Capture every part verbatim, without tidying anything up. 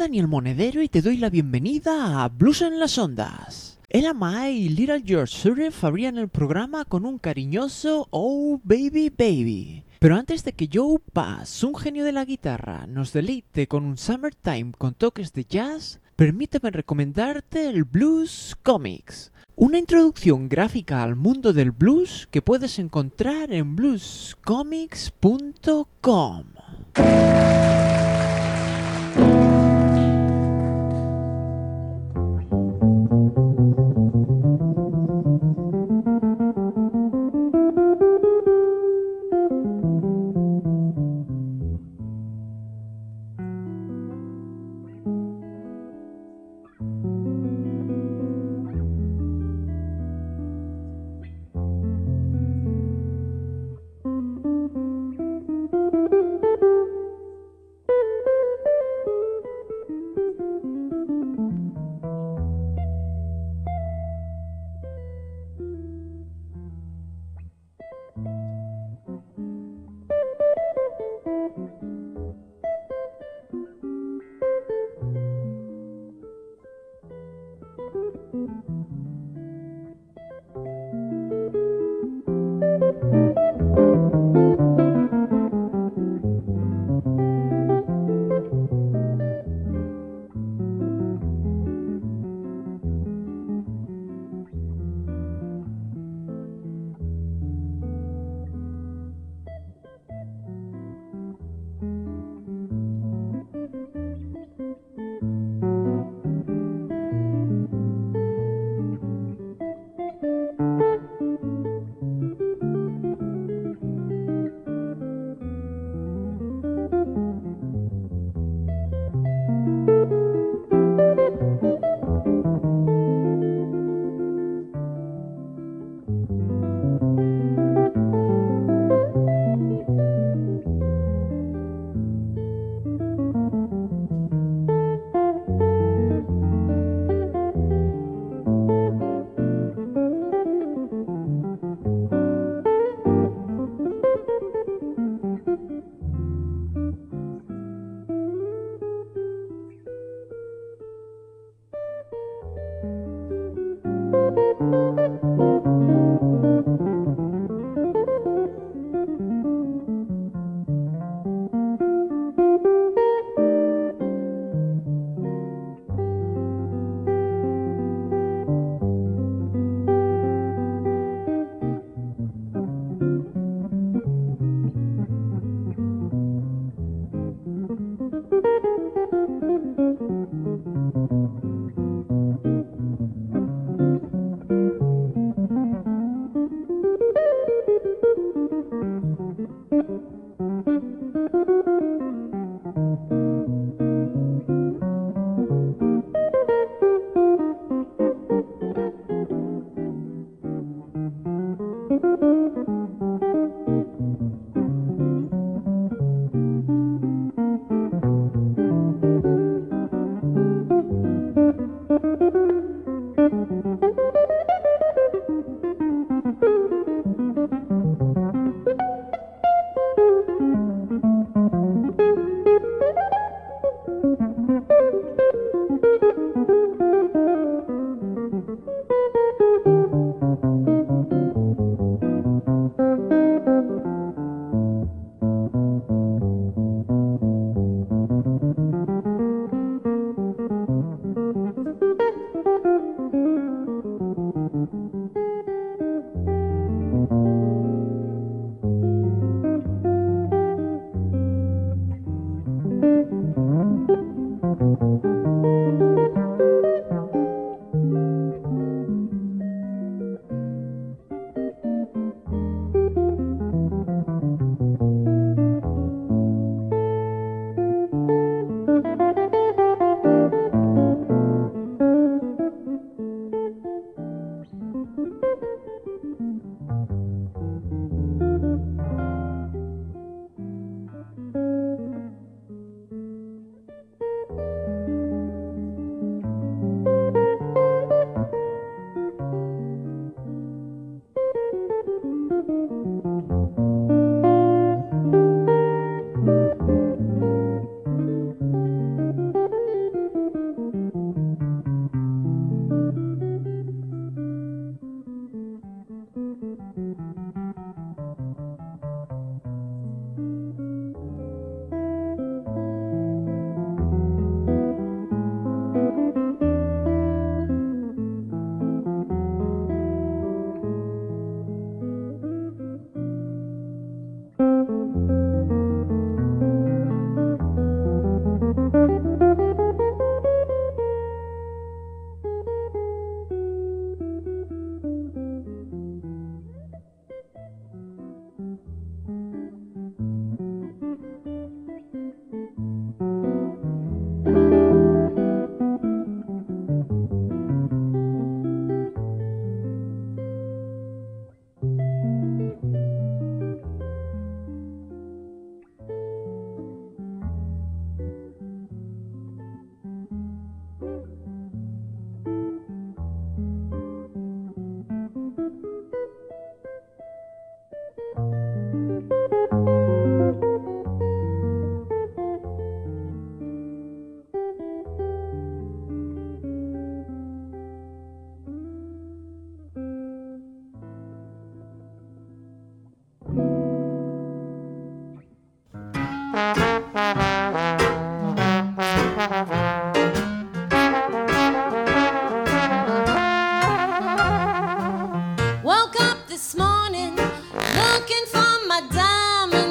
Daniel Monedero y te doy la bienvenida a Blues en las Ondas. Ella Mai y Little George Surf abrían el programa con un cariñoso Oh Baby Baby. Pero antes de que Joe Pass, un genio de la guitarra, nos deleite con un Summertime con toques de jazz, permíteme recomendarte el Blues Comics, una introducción gráfica al mundo del blues que puedes encontrar en blues comics punto com.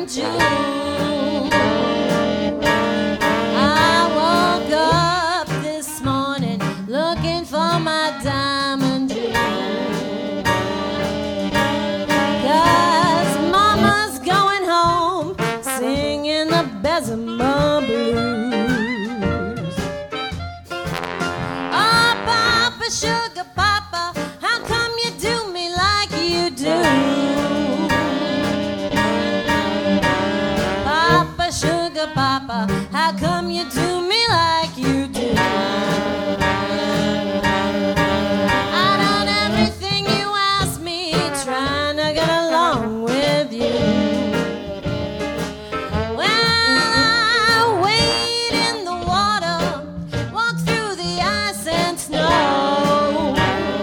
jewel. I woke up this morning looking for my diamond jewel. 'Cause mama's going home singing the Bessemer blues. Oh, Papa, sugar Papa, how come you do me like you do? Papa, sugar Papa, how come you do me like you do? I done everything you asked me, trying to get along with you. Well, I wade in the water, walk through the ice and snow.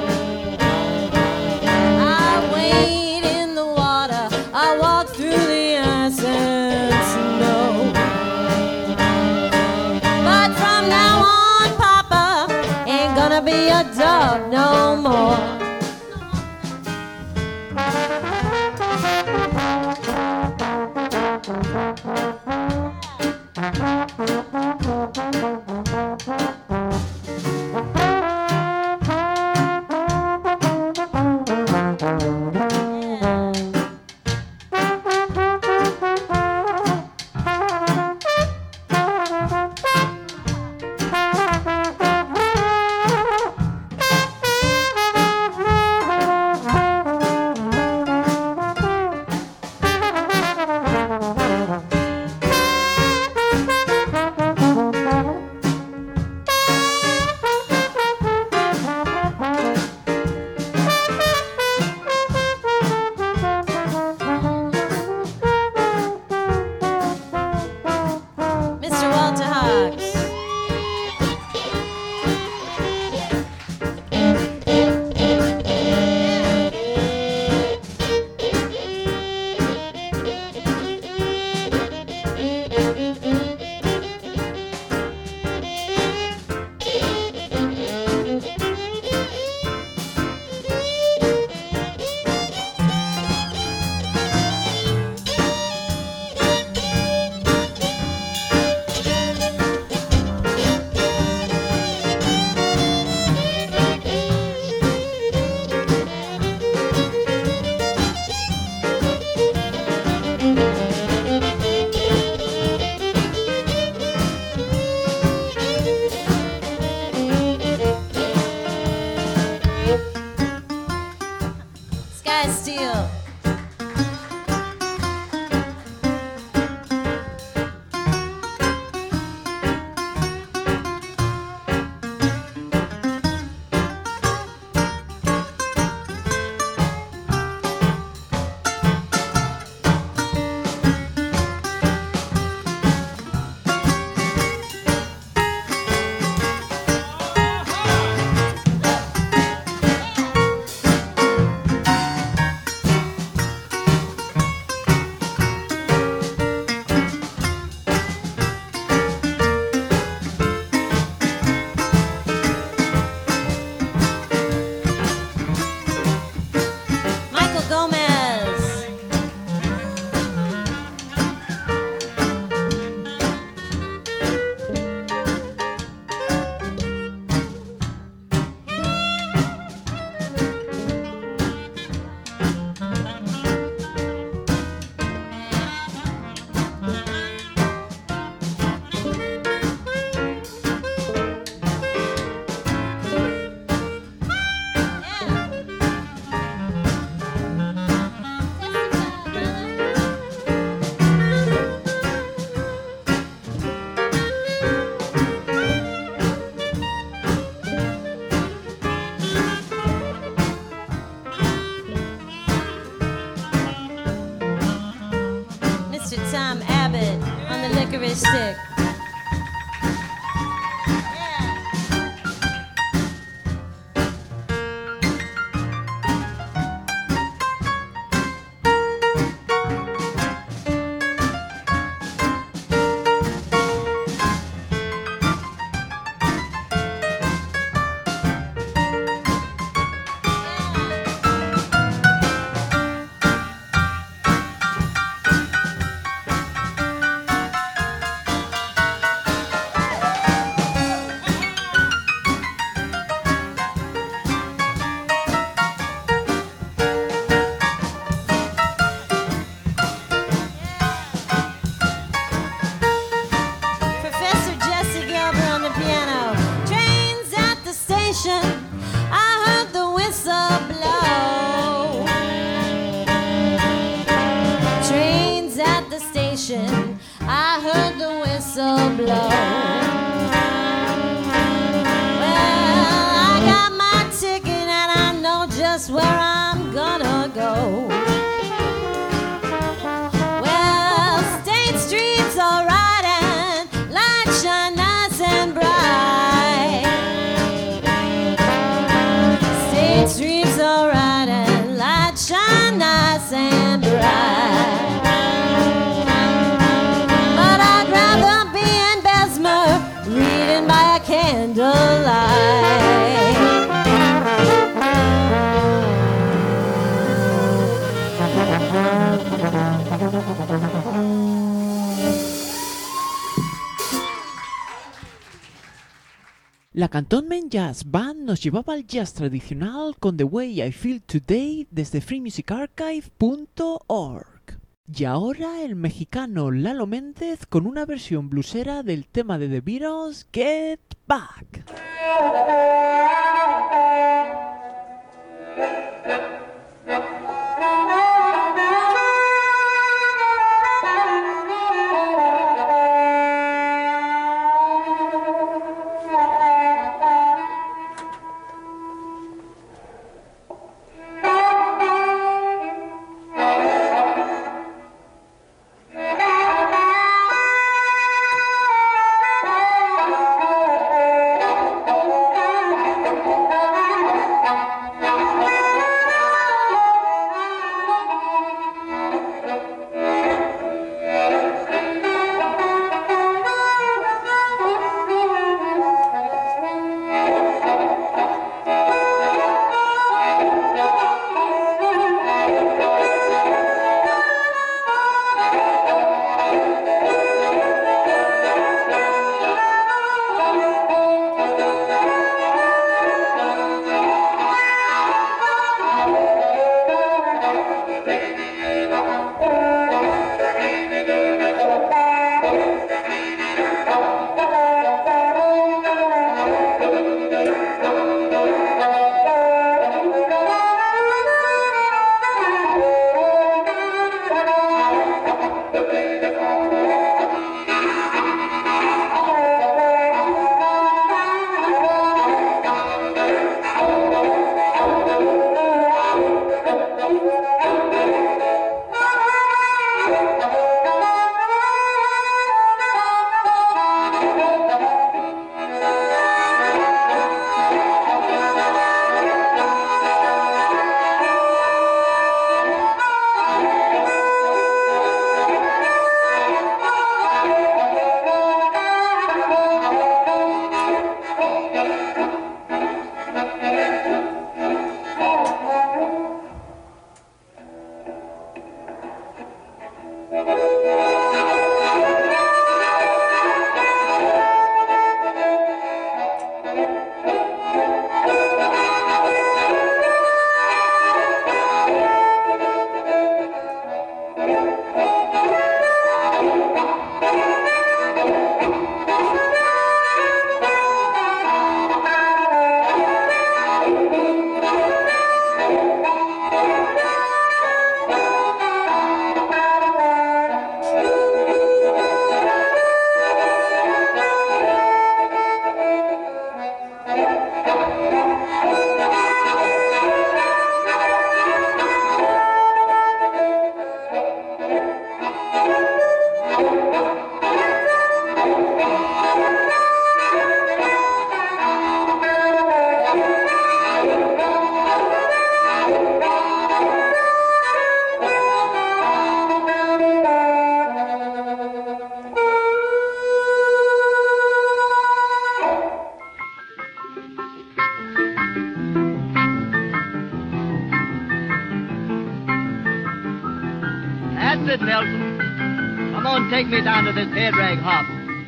I wade in the water, I walk through the ice and snow. But from now on, Papa, ain't gonna be a dog no more. Mister Walter Hawks. Sky Steel. Michael Gomez. Mister Tom Abbott on the licorice stick. station, I heard the whistle blow. Well, I got my ticket and I know just where I'm gonna go. Well, State Street's alright and lights shine nice and bright. State Street's alright and lights shine nice and bright. But I'd rather be in Bessemer reading by a candlelight. La Cantonment Jazz Band nos llevaba al jazz tradicional con The Way I Feel Today desde free music archive punto org. Y ahora el mexicano Lalo Méndez con una versión bluesera del tema de The Beatles, Get Back. That's it, Nelson. Come on, take me down to this head rag hop.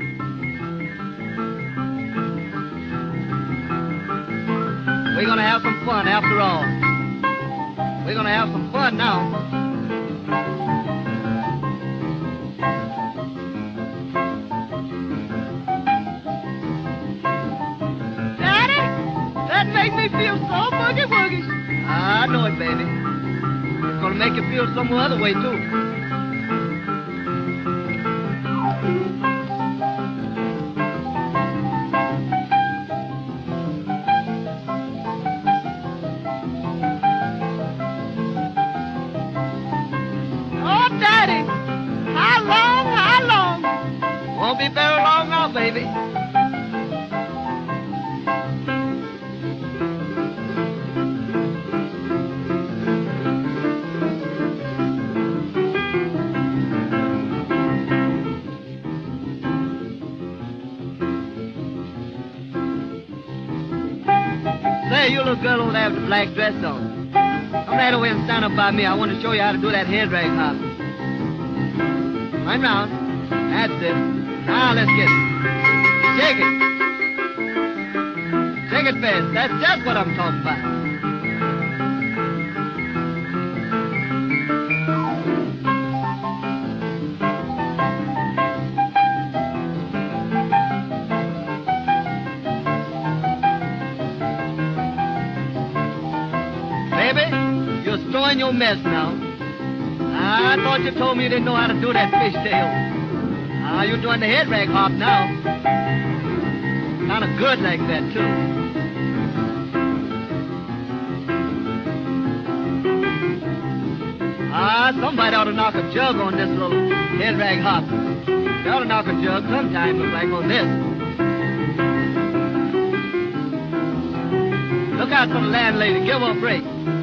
We're gonna have some fun after all. We're gonna have some fun now. Daddy, that makes me feel so boogie-woogie. I know it, baby. It's gonna make you feel some other way, too. Say, you little girl over there with the black dress on. Come right over and stand up by me. I want to show you how to do that head rag hop. Right round. That's it. Now let's get it. Shake it. Shake it fast. That's just what I'm talking about. In your mess now. I thought you told me you didn't know how to do that fishtail. Ah, you're doing the head rag hop now. Kind of good like that, too. Ah, somebody ought to knock a jug on this little head rag hop. They ought to knock a jug sometime, look like on this. Look out for the landlady. Give her a break.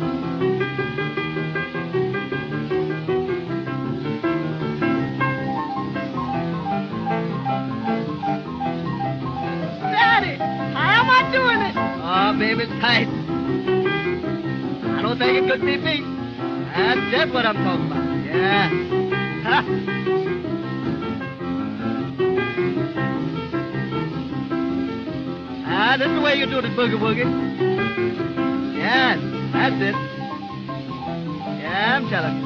Baby, it's tight. I don't think it could be beat. That's just what I'm talking about. Yeah. Ha. Ah, this is the way you do the boogie woogie. Yes, that's it. Yeah, I'm telling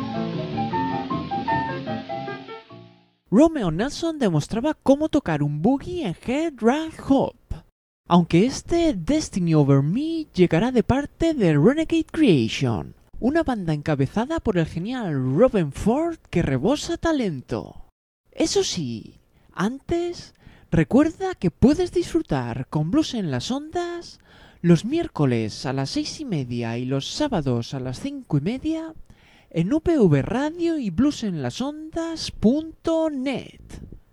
you. Romeo Nelson demostraba cómo tocar un boogie en head rag hop. Aunque este Destiny Over Me llegará de parte de Renegade Creation, una banda encabezada por el genial Robben Ford que rebosa talento. Eso sí, antes, recuerda que puedes disfrutar con Blues en las Ondas los miércoles a las seis y media y los sábados a las cinco y media en U P V Radio y bluesenlasondas punto net.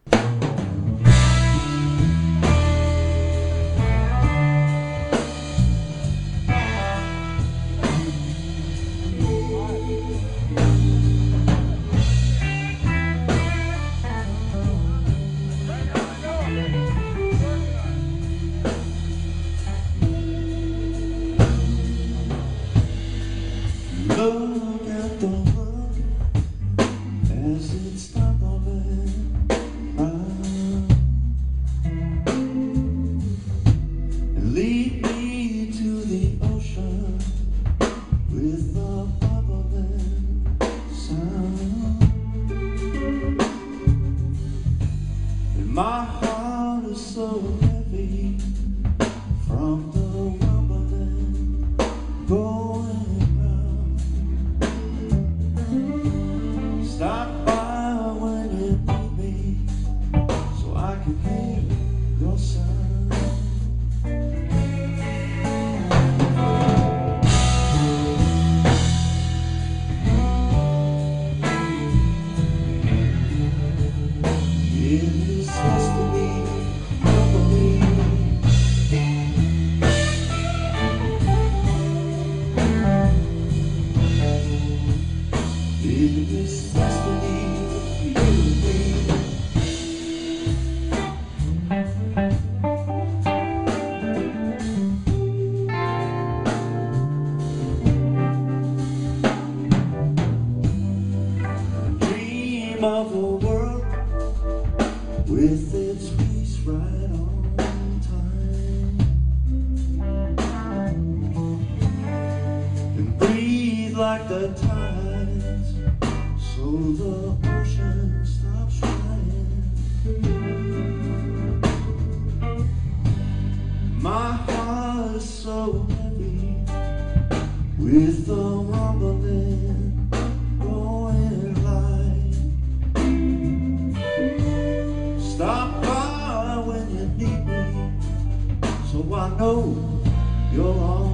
Look at the world as it's tumbling round, and lead me to the ocean with a bubbling sound. And my heart is so heavy from the rumbling going. Stop by when you need me, so I can hear your sound. It is destiny, I believe. It is destiny. Dream of a world with its peace right on time, and breathe like the tides so the ocean stops crying. My heart is so heavy with the rumbling going light. Stop by when you need me, so I know you're alright.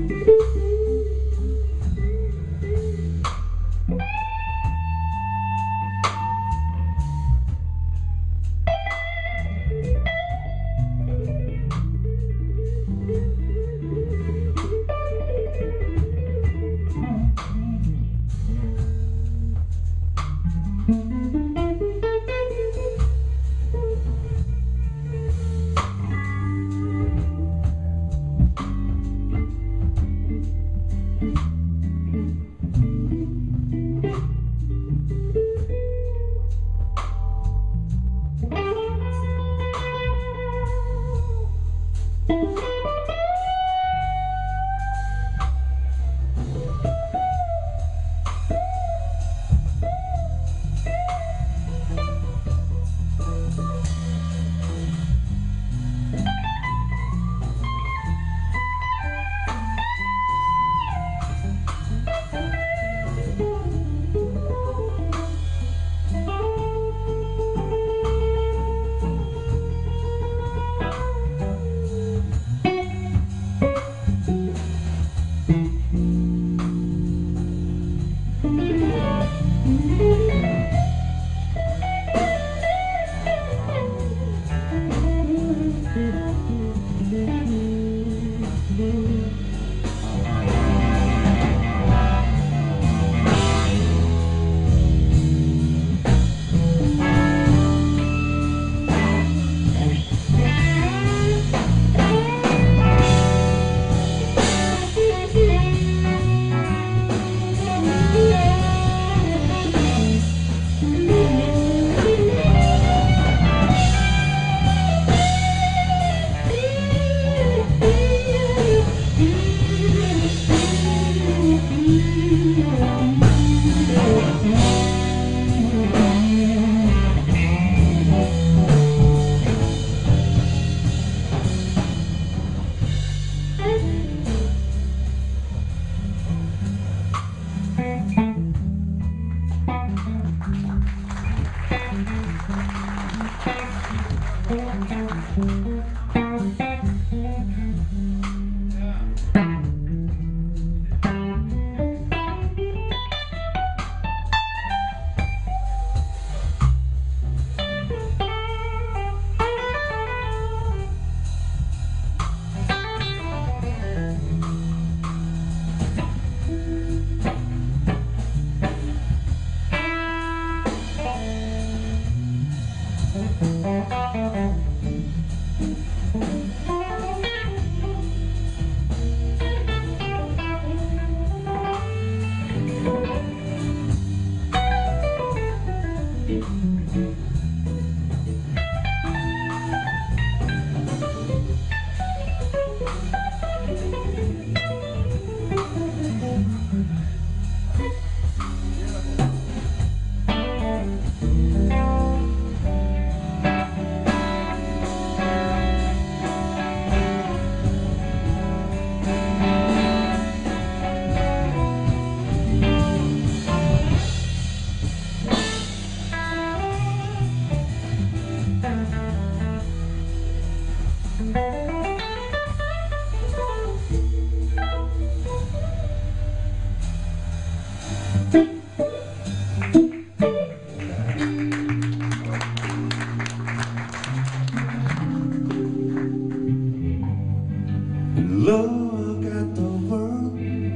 Look at the world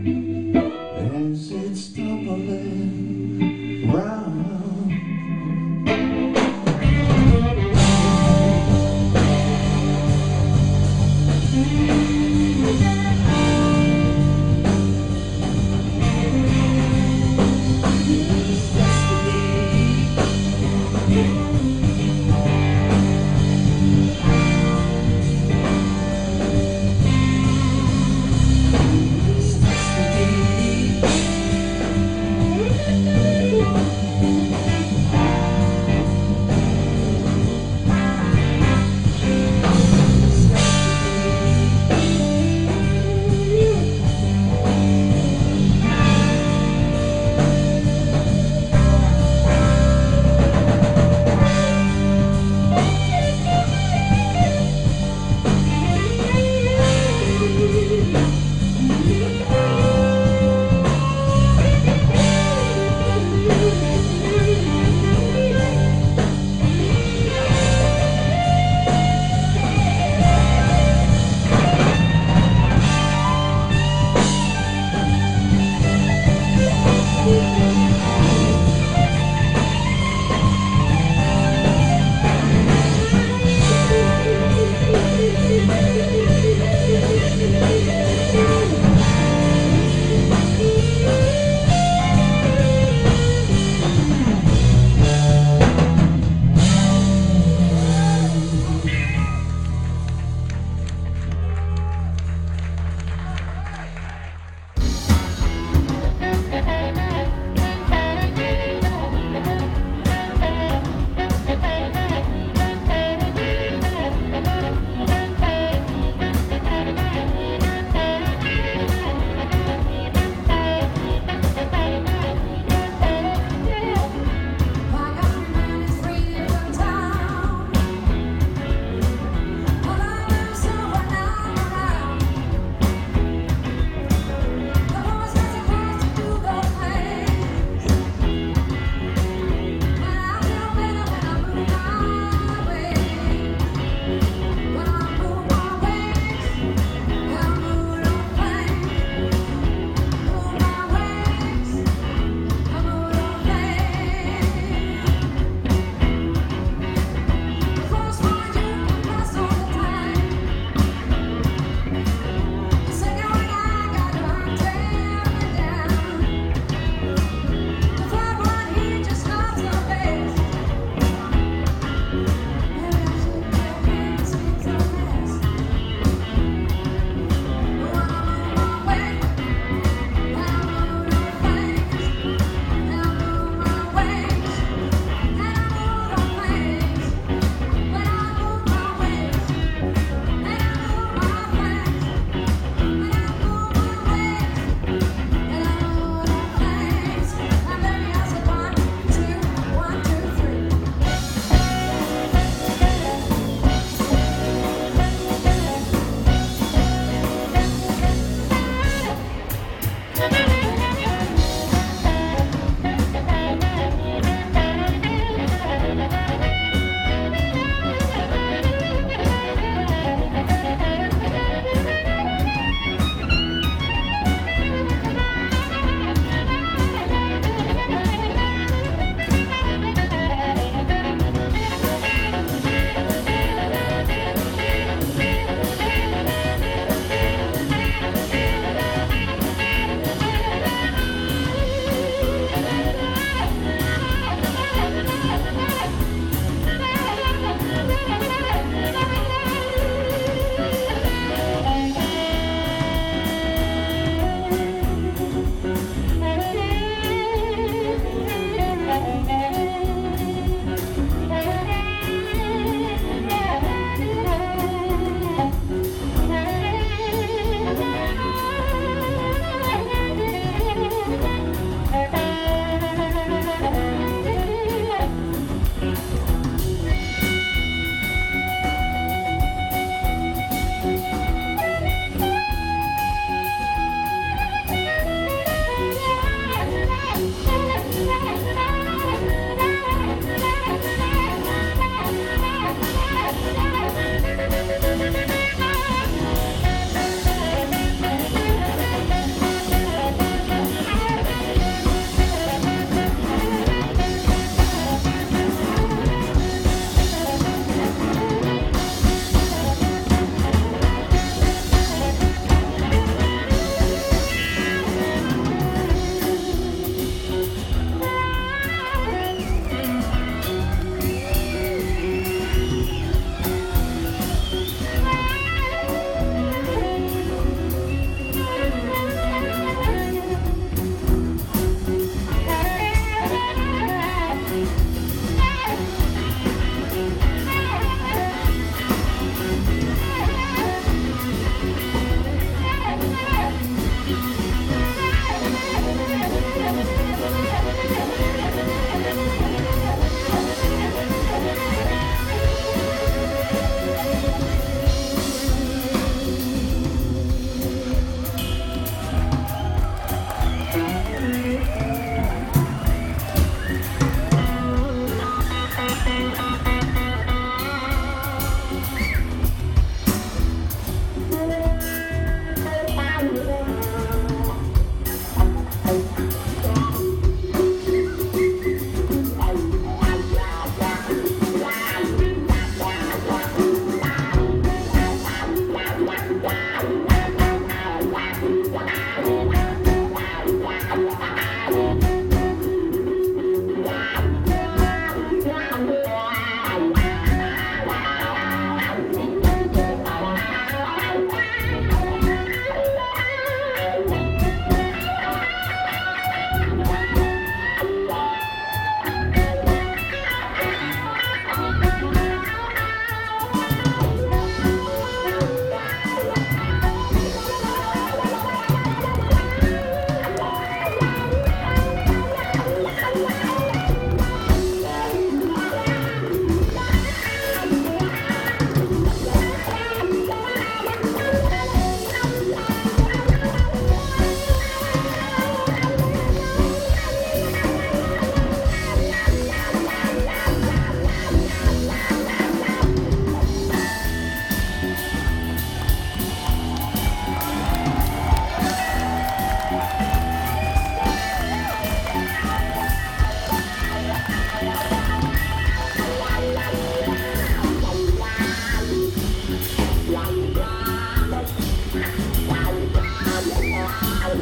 as it's tumbling round.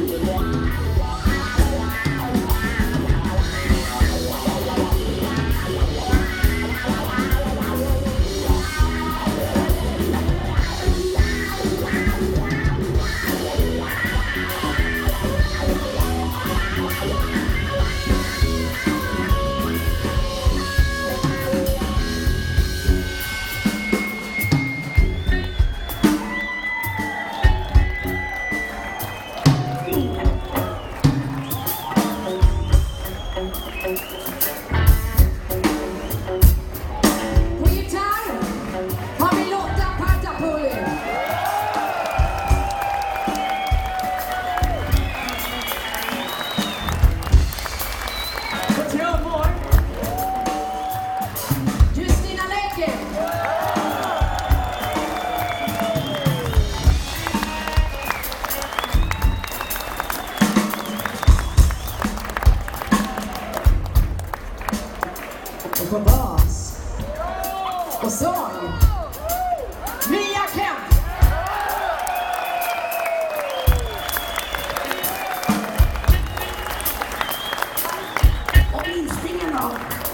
På gitarr har vi Lotta Partapulli. På trummor Justina Läcke. Och på bas och sång Mia Kemp. Och minstingen då?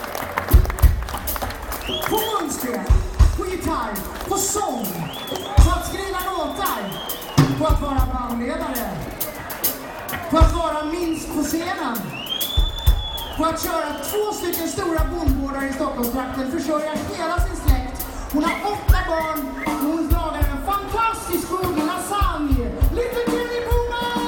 På munspel, på gitarr, på sång, på att skriva låtar, på att vara bandledare, på att vara minst på scenen, på att köra två stycken stora bondgårdar i Stockholmstrakten, försörja hela sin släkt. Hon har åtta barn och hon lagar en fantastisk god lasagne. Lite Jenny Boman!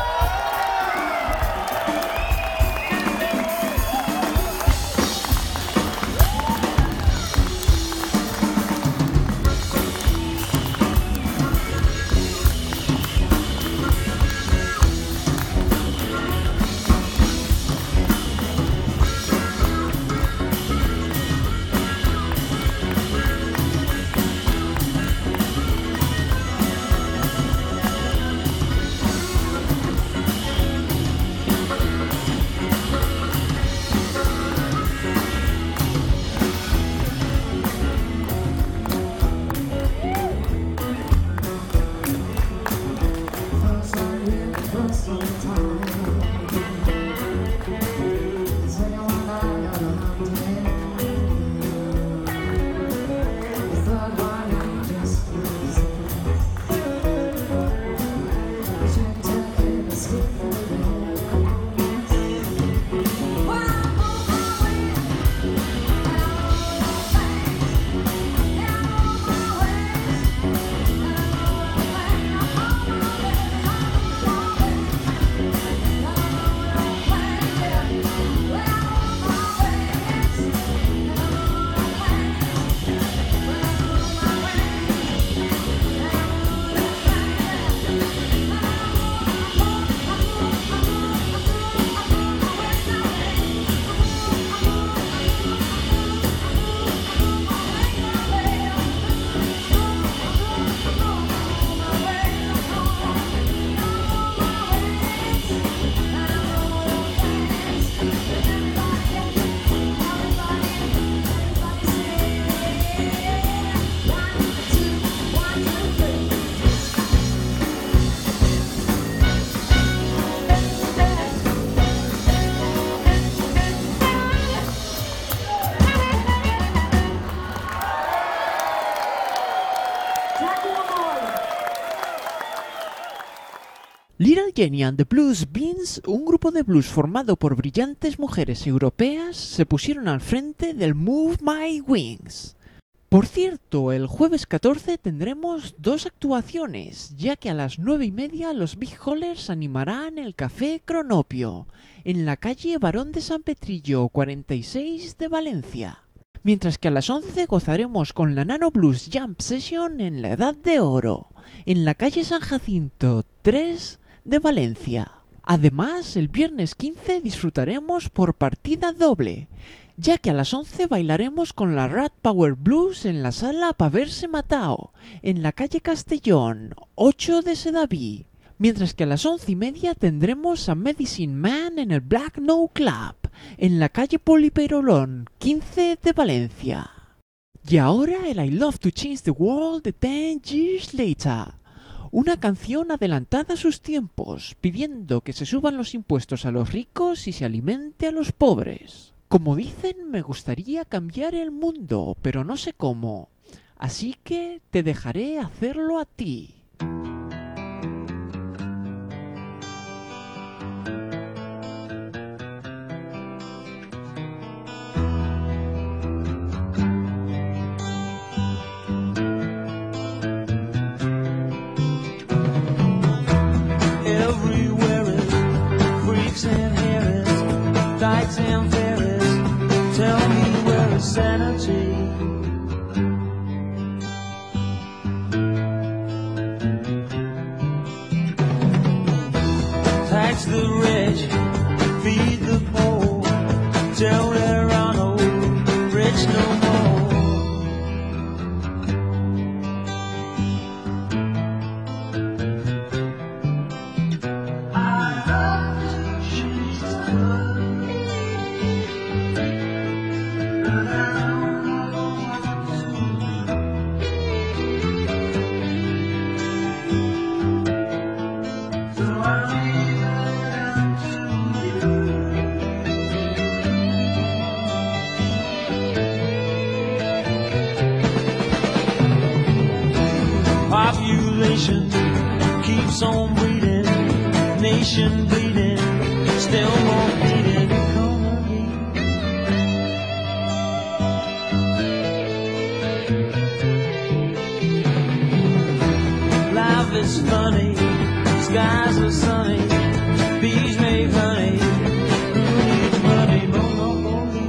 Little Jenny and the Blues Beans, un grupo de blues formado por brillantes mujeres europeas, se pusieron al frente del Move My Wings. Por cierto, el jueves catorce tendremos dos actuaciones, ya que a las nueve y media los Big Hollers animarán el Café Cronopio, en la calle Barón de San Petrillo cuarenta y seis de Valencia. Mientras que a las once gozaremos con la Nano Blues Jump Session en la Edad de Oro, en la calle San Jacinto tres de Valencia. Además, el viernes quince disfrutaremos por partida doble, ya que a las once bailaremos con la Rat Power Blues en la sala Paverse Matao, en la calle Castellón ocho de Sedaví, mientras que a las once y media tendremos a Medicine Man en el Black No Club, en la calle Poliperolón quince de Valencia. Y ahora el I Love to Change the World de Ten Years Later, Una canción adelantada a sus tiempos, pidiendo que se suban los impuestos a los ricos y se alimente a los pobres. Como dicen, me gustaría cambiar el mundo, pero no sé cómo. Así que te dejaré hacerlo a ti. And Harris, Dykes and Ferris, tell me where is sanity? Tax the rich, feed the poor, tell there are no rich no more. Population keeps on breeding, nation bleeding, still more bleeding economy. Life is funny, skies are sunny, bees make honey, who needs money? Monopoly.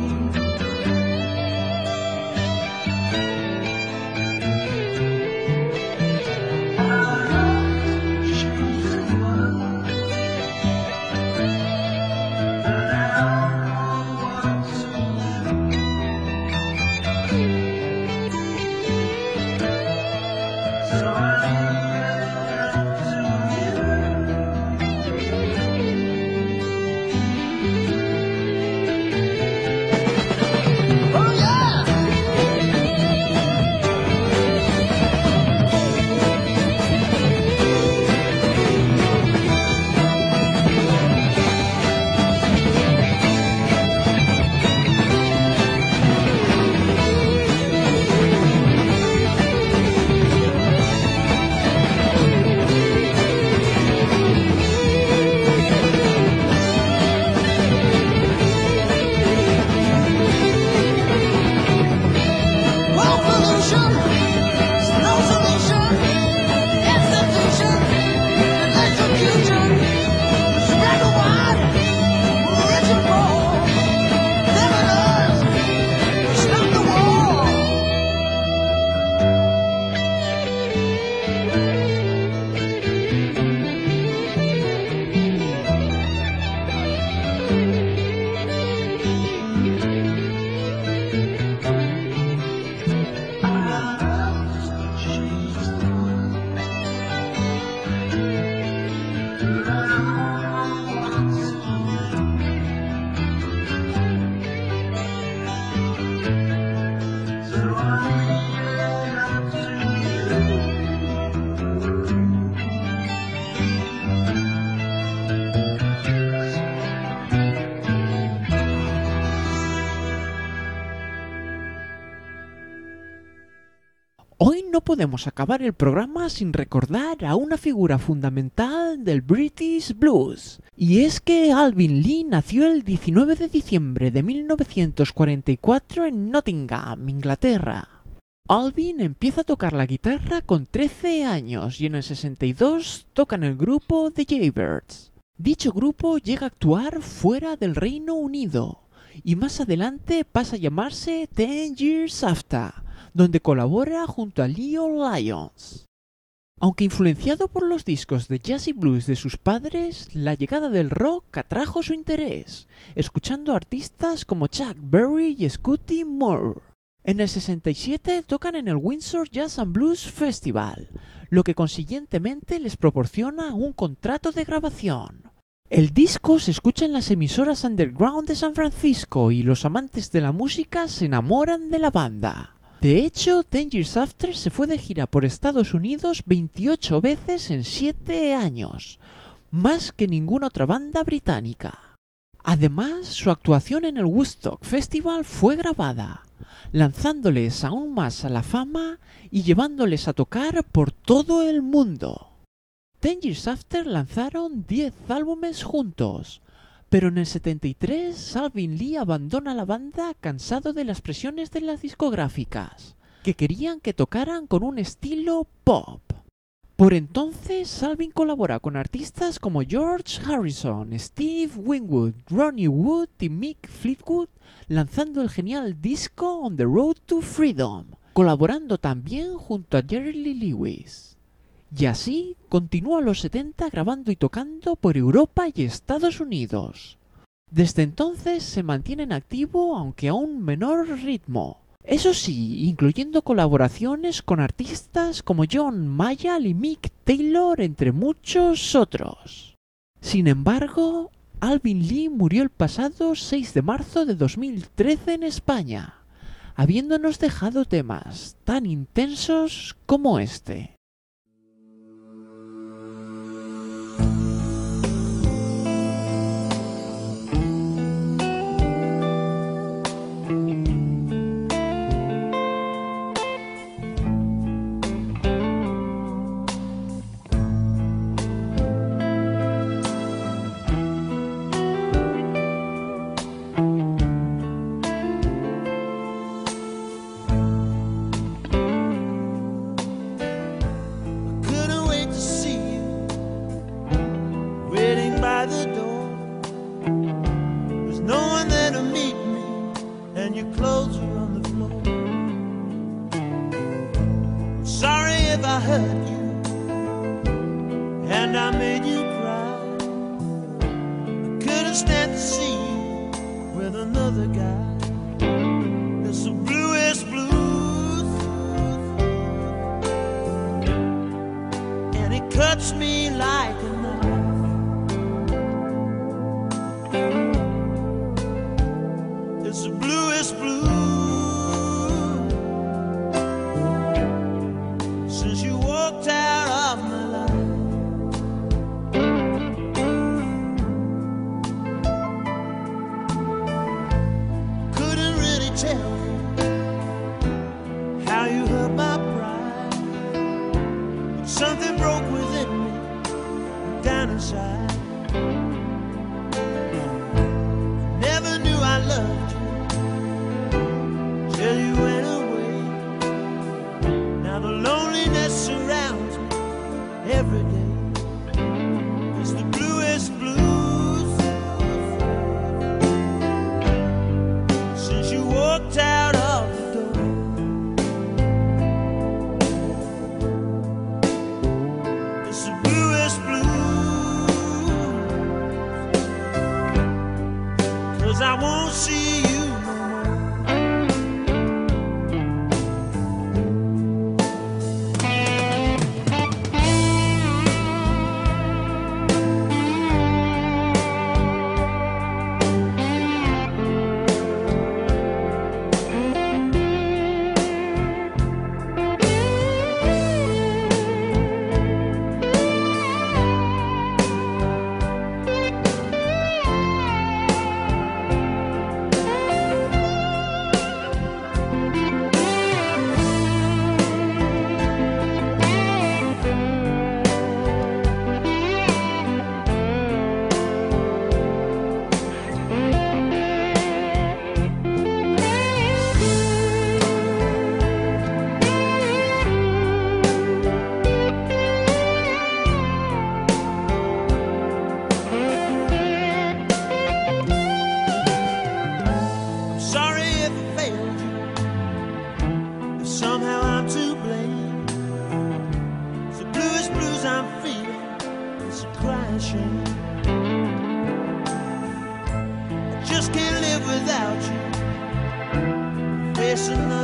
Hoy no podemos acabar el programa sin recordar a una figura fundamental del British Blues. Y es que Alvin Lee nació el diecinueve de diciembre de mil novecientos cuarenta y cuatro en Nottingham, Inglaterra. Alvin empieza a tocar la guitarra con trece años y en el sesenta y dos toca en el grupo The Jaybirds. Dicho grupo llega a actuar fuera del Reino Unido y más adelante pasa a llamarse Ten Years After, donde colabora junto a Leo Lyons. Aunque influenciado por los discos de jazz y blues de sus padres, la llegada del rock atrajo su interés, escuchando a artistas como Chuck Berry y Scotty Moore. En el sesenta y siete tocan en el Windsor Jazz and Blues Festival, lo que consiguientemente les proporciona un contrato de grabación. El disco se escucha en las emisoras underground de San Francisco y los amantes de la música se enamoran de la banda. De hecho, Ten Years After se fue de gira por Estados Unidos veintiocho veces en siete años, más que ninguna otra banda británica. Además, su actuación en el Woodstock Festival fue grabada, lanzándoles aún más a la fama y llevándoles a tocar por todo el mundo. Ten Years After lanzaron diez álbumes juntos, pero en el setenta y tres Alvin Lee abandona la banda cansado de las presiones de las discográficas, que querían que tocaran con un estilo pop. Por entonces, Alvin colabora con artistas como George Harrison, Steve Winwood, Ronnie Wood y Mick Fleetwood, lanzando el genial disco On the Road to Freedom, colaborando también junto a Jerry Lee Lewis. Y así continúa los setenta grabando y tocando por Europa y Estados Unidos. Desde entonces se mantiene en activo, aunque a un menor ritmo. Eso sí, incluyendo colaboraciones con artistas como John Mayall y Mick Taylor, entre muchos otros. Sin embargo, Alvin Lee murió el pasado seis de marzo de dos mil trece en España, habiéndonos dejado temas tan intensos como este.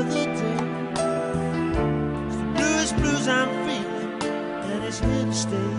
Stay.